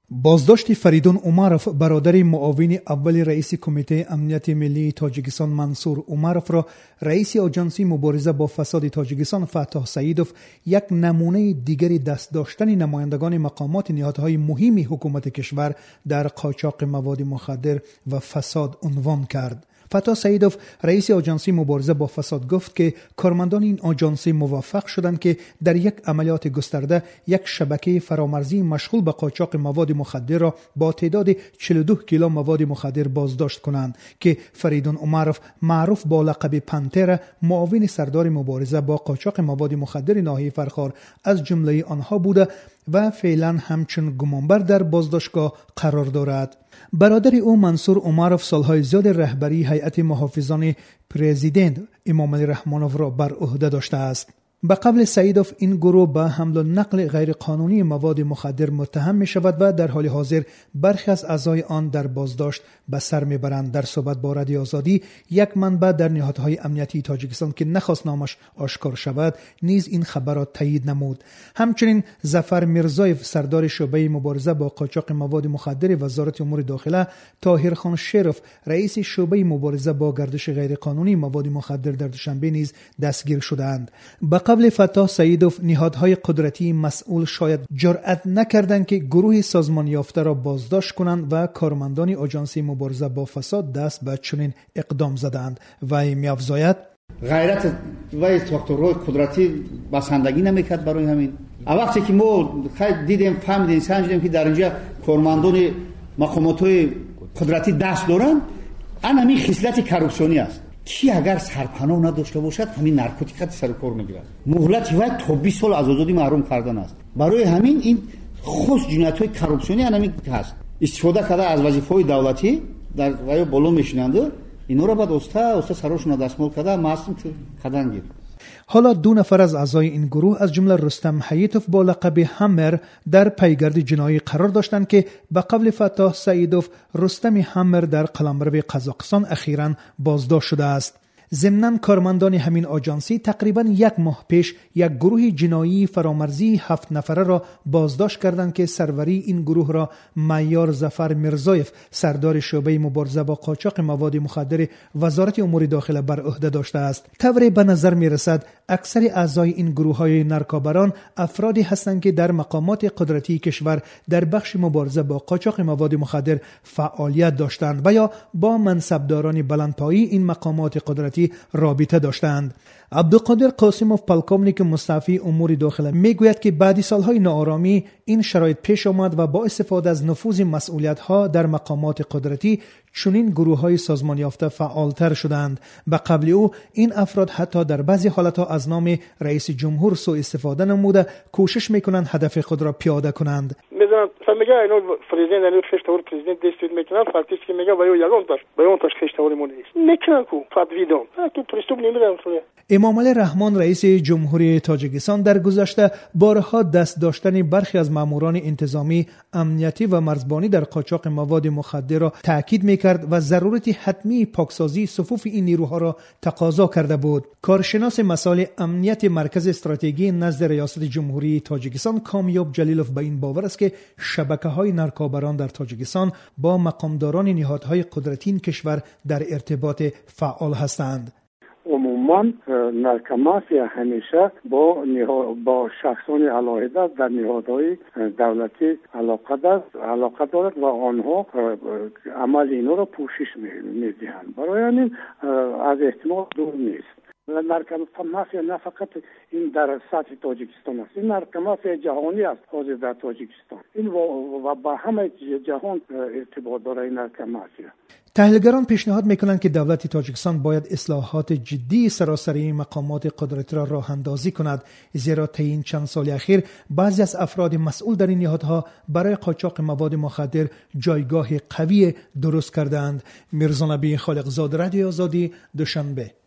بازداشت فریدون عمروف برادر معاون اول رئیس کمیته امنیت ملی تاجیکستان منصور عمروف را رئیس آژانس مبارزه با فساد تاجیکستان فتاح سعیدوف یک نمونه دیگری دست داشتن نمایندگان مقامات نهادهای مهم حکومت کشور در قاچاق مواد مخدر و فساد عنوان کرد. فتاح سعیدوف رئیس آژانس مبارزه با فساد گفت که کارمندان این آژانس موفق شدند که در یک عملیات گسترده یک شبکه فرامرزی مشغول به قاچاق مواد مخدر را با تعداد 42 کیلو مواد مخدر بازداشت کنند که فریدون عمروف معروف با لقب پنتر معاون سردار مبارزه با قاچاق مواد مخدر ناحیه فرخار از جمله آنها بوده و فعلا همچون گمانبر در بازداشتگاه قرار دارد. برادر او منصور عمروف سالهای زیاد رهبری هیئت محافظان پرزیدنت امام علی رحمانوف را بر عهده داشته است. به قول سعیدوف این گروه به حمل و نقل غیرقانونی مواد مخدر متهم می شود و در حال حاضر برخی از اعضای آن در بازداشت به سر می برند. در صحبت با رادیو آزادی یک منبع در نهادهای امنیتی تاجیکستان که نخواست نامش آشکار شود نیز این خبرات تایید نمود. همچنین ظفر میرزایف سردار شعبه مبارزه با قاچاق مواد مخدر وزارت امور داخله، طاهرخان شرف رئیس شعبه مبارزه با گردش غیرقانونی مواد مخدر در دوشنبه نیز دستگیر شدند. قبل فتاح سعیدوف نهادهای قدرتی مسئول شاید جرأت نکردند که گروه سازمان یافته را بازداشت کنند و کارمندان آژانس مبارزه با فساد دست به چنین اقدام زدند. و می‌افزاید غیرت و ساختارهای قدرتی بسندگی نمیکرد. برای همین وقتی که ما دیدیم فهمیدیم سنجیدیم که در اینجا کارمندان مقامات قدرتی دست دارند، همین خصلت کروپسیونی است. کی اگر سرپناه نداشته باشد همین نارکوتیک سر کار میگیرد. مهلت وای تا 20 سال از آزادی محروم کردن است. برای همین این خصوص جنایت‌های کروپسیونی همین هست. استفاده کرده از وظیفه‌های دولتی در وای بالا میشینند، اینا را بعد استا سرشون دستمال کرده معصوم کردن گیر. حالا 2 نفر از اعضای این گروه از جمله رستم حییتوف با لقب همر در پیگرد جنایی قرار داشتند که به قول فتاح سعیدوف رستم همر در قلمرو قزاقستان اخیراً بازداشت شده است. ضمناً کارمندان همین آژانسی تقریباً 1 ماه پیش یک گروه جنایی فرامرزی 7 نفره را بازداشت کردند که سروری این گروه را معیار ظفر میرزایف سردار شعبه مبارزه با قاچاق مواد مخدر وزارت امور داخله بر عهده داشته است. طوری به نظر میرسد اکثر اعضای این گروه‌های نرکابران افرادی هستند که در مقامات قدرتی کشور در بخش مبارزه با قاچاق مواد مخدر فعالیت داشتند و یا با منصبداران بلندپایه‌ای این مقامات قدرتی رابطه داشتند. عبدالقادر قاسموف پلکومنیک مستعفی امور داخله میگوید که بعد سالهای ناآرامی این شرایط پیش آمد و با استفاده از نفوذ مسئولیت‌ها در مقامات قدرتی چنین گروه‌های سازمان یافته فعالتر شدند. به قبل او این افراد حتی در بعضی حالت‌ها از نام رئیس جمهور سوء استفاده نموده کوشش می‌کنند هدف خود را پیاده کنند. مثلا میگه اینو پرزیدنت خشتور پرزیدنت دستید میکنن فاکتیش که میگه وایو یگان تاش خشتوری مونیس میکنن کو فدویدم تو پرستوب نمیرن. امام علی رحمان رئیس جمهوری تاجیکستان در گذشته بارها دست داشتن برخی از ماموران انتظامی، امنیتی و مرزبانی در قاچاق مواد مخدر را تاکید میکرد و ضرورت حتمی پاکسازی صفوف این نیروها را تقاضا کرده بود. کارشناس مسائل امنیت مرکز استراتژی نزد ریاست جمهوری تاجیکستان کامیاب جلیلوف به این باور است که شبکه‌های نرکابران در تاجیکستان با مقامداران نهادهای قدرتی این کشور در ارتباط فعال هستند. عموما نرکمافیا همیشه با شخصان علاقه در نهادهای دولتی علاقه دارد و آنها عمل اینا را پوشش میدهند. برای همین از احتمال دور نیست. نرکمافیا نه فقط این در سطح تاجیکستان است، این نرکمافیا جهانی است. حاضر در تاجیکستان این و با همه جهان ارتباط داره این نرکمافیا. تحلیلگران پیشنهاد میکنند که دولت تاجیکستان باید اصلاحات جدی سراسری مقامات قدرتی را راه اندازی کند، زیرا طی این چند سال اخیر بعضی از افراد مسئول در این نهادها برای قاچاق مواد مخدر جایگاه قوی درست کردند. میرزا نبی خالقزاد، رادیو آزادی، دوشنبه.